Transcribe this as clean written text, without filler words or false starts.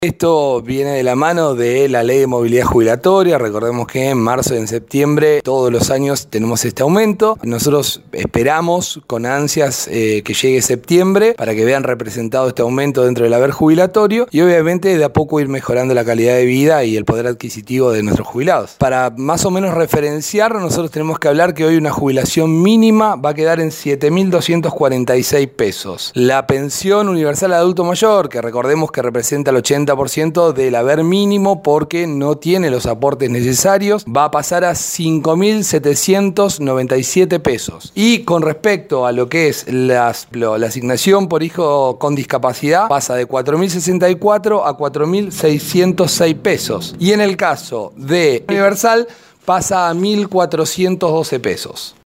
Esto viene de la mano de la Ley de Movilidad Jubilatoria. Recordemos que en marzo y en septiembre todos los años tenemos este aumento. Nosotros esperamos con ansias que llegue septiembre para que vean representado este aumento dentro del haber jubilatorio y obviamente de a poco ir mejorando la calidad de vida y el poder adquisitivo de nuestros jubilados. Para más o menos referenciar, nosotros tenemos que hablar que hoy una jubilación mínima va a quedar en 7.246 pesos. La pensión universal de adulto mayor, que recordemos que representa el 80% del haber mínimo porque no tiene los aportes necesarios, va a pasar a 5.797 pesos. Y con respecto a lo que es la asignación por hijo con discapacidad, pasa de 4.064 a 4.606 pesos. Y en el caso de universal, pasa a 1.412 pesos.